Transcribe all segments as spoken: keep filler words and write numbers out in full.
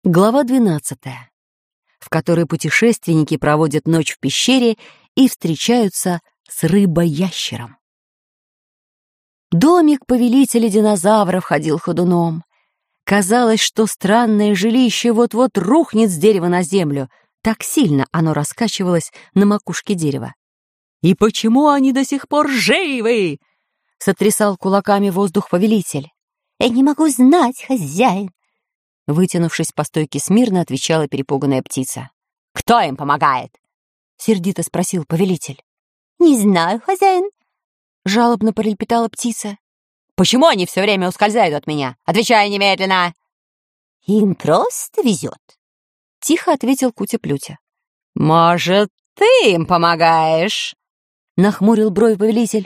Глава двенадцатая, в которой путешественники проводят ночь в пещере и встречаются с рыбой-ящером. Домик повелителя динозавров ходил ходуном. Казалось, что странное жилище вот-вот рухнет с дерева на землю, так сильно оно раскачивалось на макушке дерева. «И почему они до сих пор живы?» — сотрясал кулаками воздух повелитель. «Я не могу знать, хозяин!» Вытянувшись по стойке смирно, отвечала перепуганная птица. «Кто им помогает?» — сердито спросил повелитель. «Не знаю, хозяин», — жалобно пролепетала птица. «Почему они все время ускользают от меня? Отвечай немедленно!» «Им просто везет», — тихо ответил Кутя-Плютя. «Может, ты им помогаешь?» — нахмурил бровь повелитель.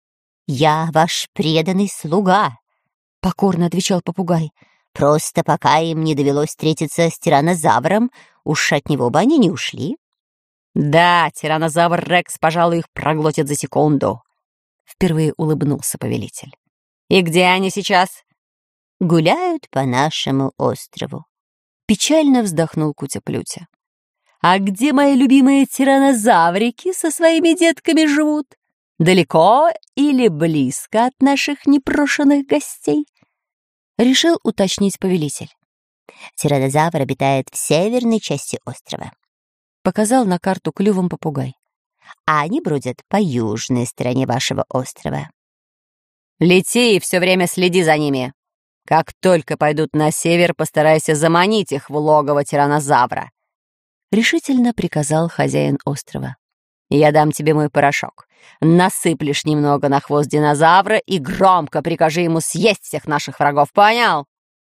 «Я ваш преданный слуга», — покорно отвечал попугай. «Просто пока им не довелось встретиться с тираннозавром, уж от него бы они не ушли». «Да, тираннозавр Рекс, пожалуй, их проглотит за секунду», — впервые улыбнулся повелитель. «И где они сейчас?» «Гуляют по нашему острову», — печально вздохнул Кутя-Плютя. «А где мои любимые тираннозаврики со своими детками живут? Далеко или близко от наших непрошенных гостей?» — решил уточнить повелитель. «Тираннозавр обитает в северной части острова», — показал на карту клювом попугай. «А они бродят по южной стороне вашего острова». «Лети и все время следи за ними. Как только пойдут на север, постарайся заманить их в логово тираннозавра», — решительно приказал хозяин острова. «Я дам тебе мой порошок. Насыплешь немного на хвост динозавра и громко прикажи ему съесть всех наших врагов, понял?»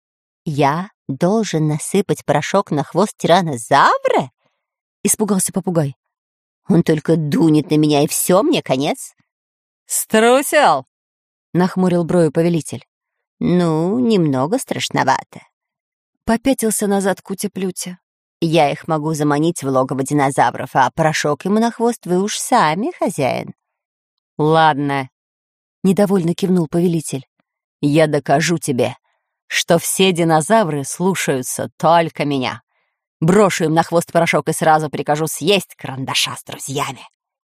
«Я должен насыпать порошок на хвост тираннозавра?» — испугался попугай. «Он только дунет на меня, и все, мне конец». «Струсил?» — нахмурил брови повелитель. «Ну, немного страшновато». Попятился назад Кутя-Плютя. «Я их могу заманить в логово динозавров, а порошок ему на хвост вы уж сами, хозяин». «Ладно», — недовольно кивнул повелитель. «Я докажу тебе, что все динозавры слушаются только меня. Брошу им на хвост порошок и сразу прикажу съесть карандаша с друзьями».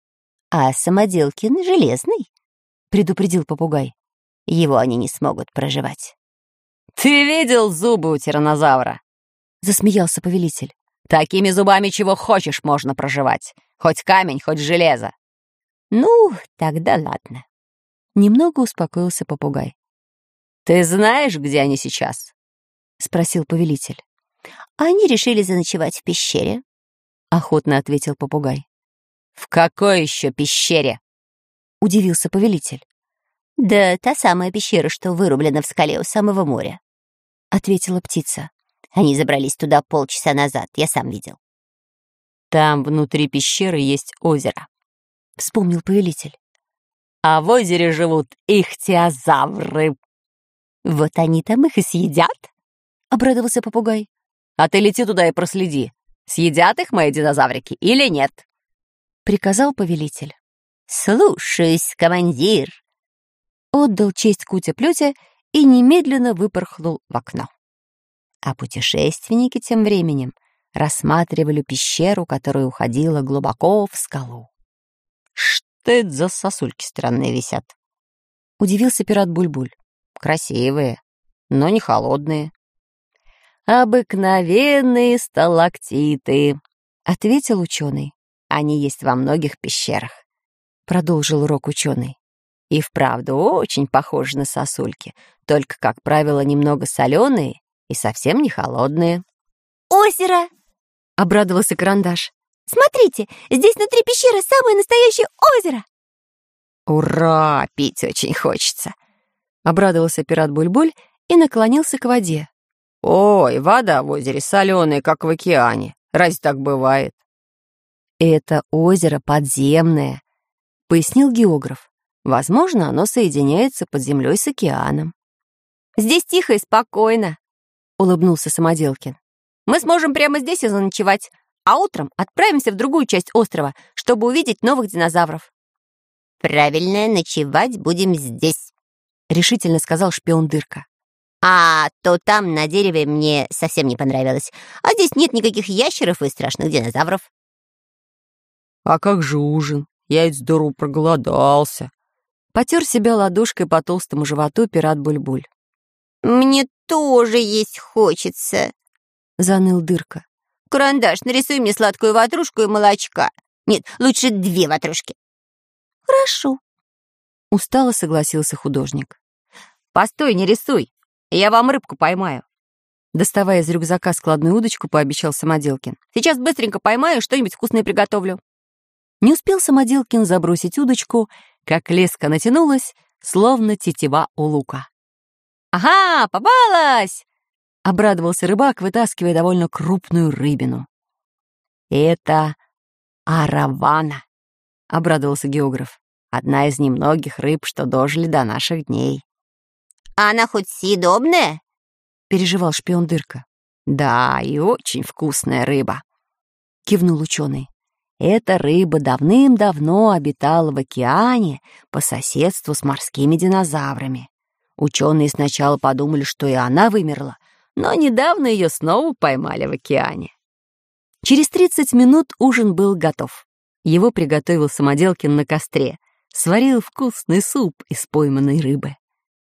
«А Самоделкин железный?» — предупредил попугай. «Его они не смогут проживать». «Ты видел зубы у тираннозавра?» — засмеялся повелитель. «Такими зубами чего хочешь можно проживать. Хоть камень, хоть железо». «Ну, тогда ладно». Немного успокоился попугай. «Ты знаешь, где они сейчас?» — спросил повелитель. «Они решили заночевать в пещере», — охотно ответил попугай. «В какой еще пещере?» — удивился повелитель. «Да та самая пещера, что вырублена в скале у самого моря», — ответила птица. «Они забрались туда полчаса назад, я сам видел». «Там внутри пещеры есть озеро», — вспомнил повелитель. «А в озере живут ихтиозавры». «Вот они там их и съедят», — обрадовался попугай. «А ты лети туда и проследи, съедят их мои динозаврики или нет», — приказал повелитель. «Слушаюсь, командир», — отдал честь Кутя-Плютя и немедленно выпорхнул в окно. А путешественники тем временем рассматривали пещеру, которая уходила глубоко в скалу. «Что это за сосульки странные висят?» — удивился пират Буль-Буль. «Красивые, но не холодные». «Обыкновенные сталактиты», — ответил ученый. «Они есть во многих пещерах», — продолжил урок ученый. «И вправду очень похожи на сосульки, только, как правило, немного соленые и совсем не холодные». «Озеро!» — обрадовался Карандаш. «Смотрите, здесь внутри пещеры самое настоящее озеро!» «Ура! Пить очень хочется!» — обрадовался пират Буль-Буль и наклонился к воде. «Ой, вода в озере соленая, как в океане. Разве так бывает?» «Это озеро подземное», — пояснил географ. «Возможно, оно соединяется под землей с океаном». «Здесь тихо и спокойно», — улыбнулся Самоделкин. «Мы сможем прямо здесь и заночевать, а утром отправимся в другую часть острова, чтобы увидеть новых динозавров». «Правильно, ночевать будем здесь», — решительно сказал шпион Дырка. А то там, на дереве, мне совсем не понравилось. А здесь нет никаких ящеров и страшных динозавров. А как же ужин? Я ведь здорово проголодался. Потер себя ладошкой по толстому животу пират Буль-Буль. Мне тоже есть хочется, Заныл Дырка. Карандаш, нарисуй мне сладкую ватрушку и молочка. Нет, лучше две ватрушки. Хорошо. Устало согласился художник. Постой, не рисуй. Я вам рыбку поймаю. Доставая из рюкзака складную удочку, пообещал Самоделкин. Сейчас быстренько поймаю, что-нибудь вкусное приготовлю. Не успел Самоделкин забросить удочку, как леска натянулась, словно тетива у лука. «Ага, попалась!» — обрадовался рыбак, вытаскивая довольно крупную рыбину. «Это аравана», — обрадовался географ. «Одна из немногих рыб, что дожили до наших дней». А она хоть съедобная? Переживал шпион Дырка. «Да, и очень вкусная рыба», — кивнул ученый. «Эта рыба давным-давно обитала в океане по соседству с морскими динозаврами. Ученые сначала подумали, что и она вымерла, но недавно ее снова поймали в океане». Через тридцать минут ужин был готов. Его приготовил Самоделкин на костре, сварил вкусный суп из пойманной рыбы.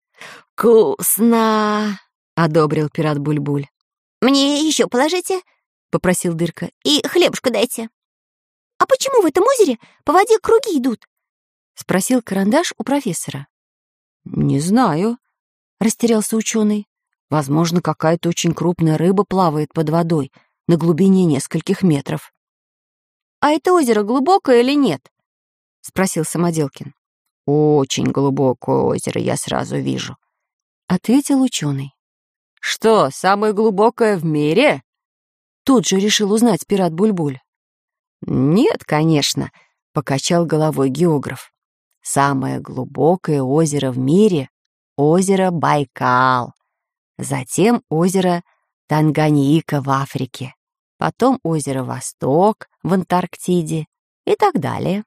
«Вкусно!» — одобрил пират Буль-Буль. «Мне еще положите?» — попросил Дырка. «И хлебушка дайте». «А почему в этом озере по воде круги идут?» — спросил Карандаш у профессора. «Не знаю», — растерялся ученый. «Возможно, какая-то очень крупная рыба плавает под водой на глубине нескольких метров». «А это озеро глубокое или нет?» — спросил Самоделкин. «Очень глубокое озеро, я сразу вижу», — ответил ученый. «Что, самое глубокое в мире?» Тут же решил узнать пират Буль-Буль. «Нет, конечно», — покачал головой географ. «Самое глубокое озеро в мире — озеро Байкал. Затем озеро Танганьика в Африке. Потом озеро Восток в Антарктиде и так далее».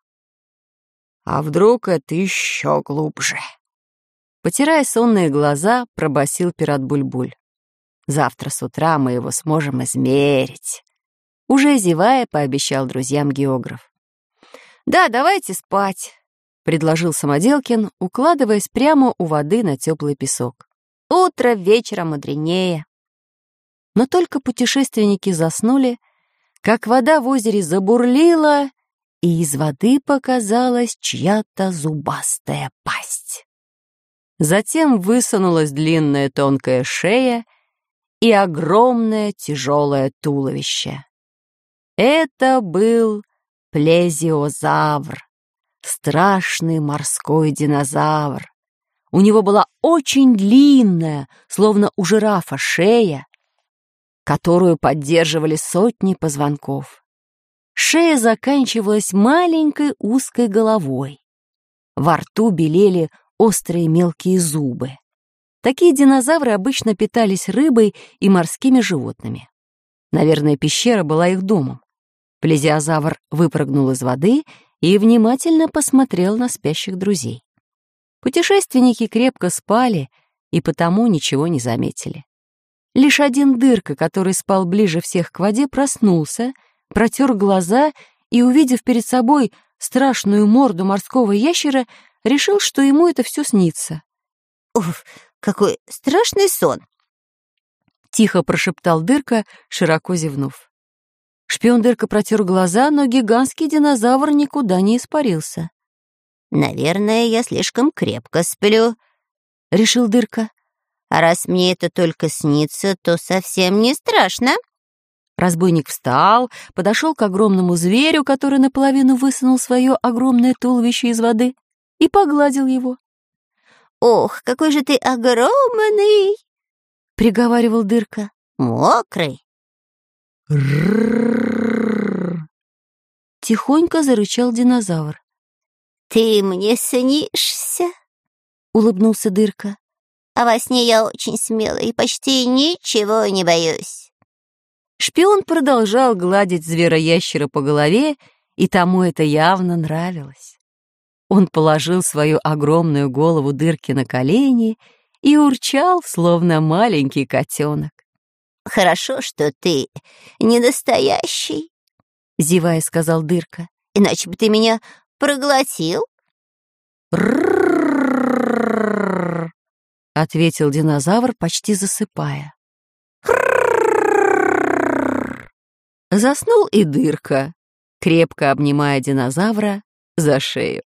«А вдруг это еще глубже?» Потирая сонные глаза, пробасил пират Буль-Буль. «Завтра с утра мы его сможем измерить». Уже зевая, пообещал друзьям географ. «Да, давайте спать», — предложил Самоделкин, укладываясь прямо у воды на теплый песок. «Утро вечера мудренее». Но только путешественники заснули, как вода в озере забурлила, и из воды показалась чья-то зубастая пасть. Затем высунулась длинная тонкая шея и огромное тяжелое туловище. Это был плезиозавр, страшный морской динозавр. У него была очень длинная, словно у жирафа, шея, которую поддерживали сотни позвонков. Шея заканчивалась маленькой узкой головой. Во рту белели острые мелкие зубы. Такие динозавры обычно питались рыбой и морскими животными. Наверное, пещера была их домом. Плезиозавр выпрыгнул из воды и внимательно посмотрел на спящих друзей. Путешественники крепко спали и потому ничего не заметили. Лишь один Дырка, который спал ближе всех к воде, проснулся, протер глаза и, увидев перед собой страшную морду морского ящера, решил, что ему это все снится. «Уф, какой страшный сон!» — тихо прошептал Дырка, широко зевнув. Шпион Дырка протер глаза, но гигантский динозавр никуда не испарился. «Наверное, я слишком крепко сплю», — решил Дырка. «А раз мне это только снится, то совсем не страшно». Разбойник встал, подошел к огромному зверю, который наполовину высунул свое огромное туловище из воды, и погладил его. «Ох, какой же ты огромный!» — приговаривал Дырка. «Мокрый». «Ррррррррр!» — тихонько зарычал динозавр. «Ты мне снишься?» — улыбнулся Дырка. «А во сне я очень смелый и почти ничего не боюсь». Шпион продолжал гладить звероящера по голове, и тому это явно нравилось. Он положил свою огромную голову Дырке на колени и урчал, словно маленький котенок. «Хорошо, что ты не настоящий», — зевая сказал Дырка. «Иначе бы ты меня проглотил». «Р-р-р-р-р», — ответил динозавр, почти засыпая. Заснул и Дырка, крепко обнимая динозавра за шею.